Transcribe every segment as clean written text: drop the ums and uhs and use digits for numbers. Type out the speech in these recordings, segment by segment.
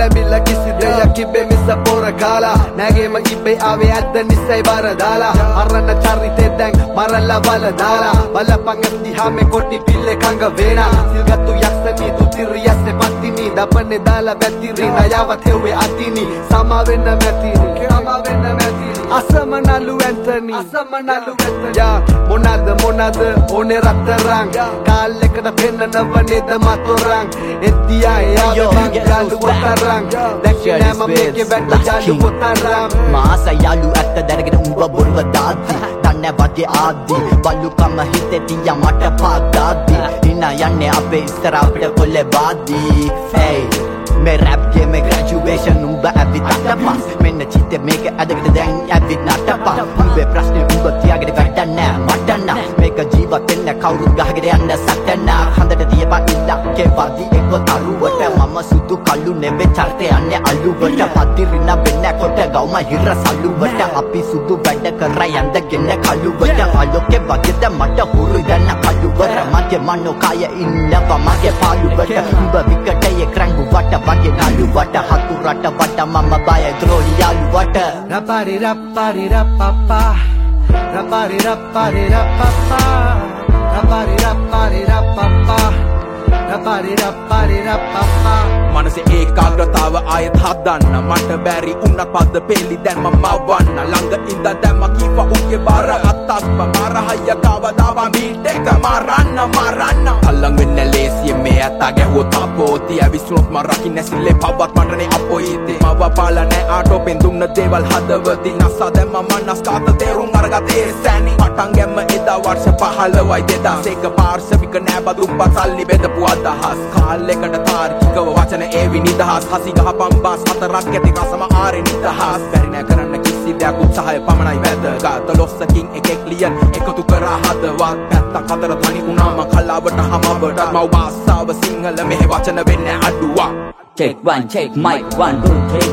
එළඹිලා කිසි දෙයක් ඉබේ මිස පොර කාලා නැගේම ඉබේ ආවේ ඇත්ත නිසයි බර දාලා අරන චරිතේ දැන් මරලා වල දාලා බලපං දිහා මේ කොටි පිල්ලේ කංග වේනා සිල්ගත්තු යක්ෂණී දුතිරියස්සේ පත්තිනී දපන්නේ දාලා වැතිරි නයවත් හෙව්වේ අතිනි සමා වෙන්න මැතිනි අසමනලු ඇන්තනි යා මොනද ඕනේ රත්තරන් කාලෙකට පෙන්නනව නේද මතොරන් එද්දියා එයා යාලු වතරන් දැක්කේ නෑ මම මේකේ වැට යාලු වතරන් මාස යාලු ඇත්ත දැනගෙන උඹ බොරුව දාද්දි දන්නේ වගේ ආද්දි බලුකම හිතේ තියා මට පාදාද්දි ඉන්න යන්නේ අපේ ඉස්සර අපිට කොල්ලේ බාද්දි hey මේ රැප් ගේ මේ ග්‍රැජුවේෂන් උඹ ඇවිත් අටපස් මෙන්න චිත්තේ මේක ඇදගෙන දැන් ඇවිත් නටපස් උඹේ ප්‍රශ්නේ උඹ තියාගෙන වැඩක් නෑ මට නෑ මේක ජීවත් වෙන්න කවුරුත් ගහගෙන යන්න සැටන හඳට තියපන් ඉල්ලක්කේ වදි එක්ක තරුවට මම සුදු කළු නෙවෙයි චර්තේ යන්නේ අලුවට පතිරින වෙන්න කොට ගවම හිර සල්ලුවට අපි සුදු වැඩ කරා යන්දගෙන කළුවට අලොකේ වගේද මට හුරු යන්න කළුවර මගේ මනෝ කය ඉන්නවා මගේ පාළුවට උඹ විකටයේ ක්‍රංගු වට වගේ නළුවට හතුරට වට මම බය ද්‍රෝහි යාළුවට රපරි රප්පරි රප්පපා රපරි රප්පරි රප්පපා රපරි රප්පරි රප්පපා රපරි රප්පරි රප්පපා මනසේ ඒකාග්‍රතාව ආයෙත් හදන්න මට බැරි උන්නත් පද පෙළි දැන් මම වන්න ළඟ ඉඳ දැම්ම කීපා උගේ බාර අත්තස්ප මාරහය කවදාව මීට එක මරන්න අල්ලන් වෙන්න ලේසිය මේ අත ගැහුවොත් අපෝති ඇවිස්සුනොත් මම රකින්න සිල්ලේ පවත් මරණේ අපොයිති මව පාල නෑ ආටෝපෙන් දුන්න දේවල් හදවති නසා දැම්ම මනස් කාත තේරුම් අරගතේ සෑනි පටන් ගැම්ම එදා වර්ෂ 15යි 2001 පාර්ශවික නෑ බදුම්පත් සල්ලි බෙදපු අදහස් කාලෙකට තාර්කිකව වචන ඒවි නිදහස් හසි ගහ පම්බාස් හතරක් ඇති රසම ආරේ නිදහස් බැරි නෑ කරන්න කිසි දෙයක් උත්සාහය පමණයි වැදගත් ලොස්සකින් එකෙක් ලියන් එකතු කරා හදවත් පැත්තක් අතර තනි වුණාම කලාවට හමවට මව භාෂාව සිංහල මෙහෙ වචන වෙන්නේ අඩුවක් check 1 check mic 1 2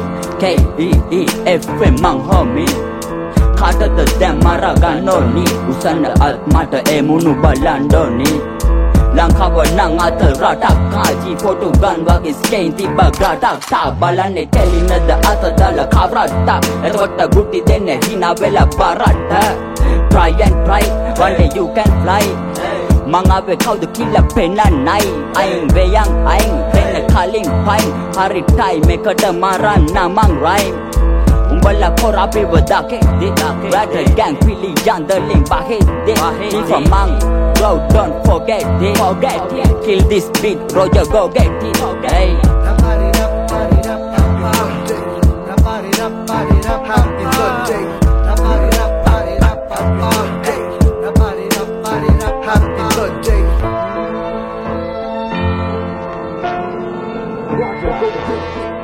3 KEEFM මං homie කාටද දැන් මරා ගන්නෝනි උසන්න අත් මට ඒ මුණු බලන්නෝනි ලංකාව නම් අත රටක් කාජි ෆොටෝ ගන් වගේ ස්කේන් තිබ්බ ගටක් තා බලන්නේ කෙලිනද අත දාලා කවරට්ටක් එතකොට ගුටි දෙන්නේ හිනා වෙලා බරට try and try one day you can fly මං ආවේ කවුද කියලා පෙන්නන්නයි අයින් වේයන් අයින් වෙන කලින් පයින් හරි ටයිම් එකට මරන්න මං රයිම් උඹලා කොරාපේ වදාකේ රැට ගෑන් පිලි යන්දලින් බහේ from mang bro don't forget it kill this beat Roger go get it hey rapari rapari rapapa rapari rapari rapapa rapari rapari rapapa hey rapari rapari rapapa Roger go get it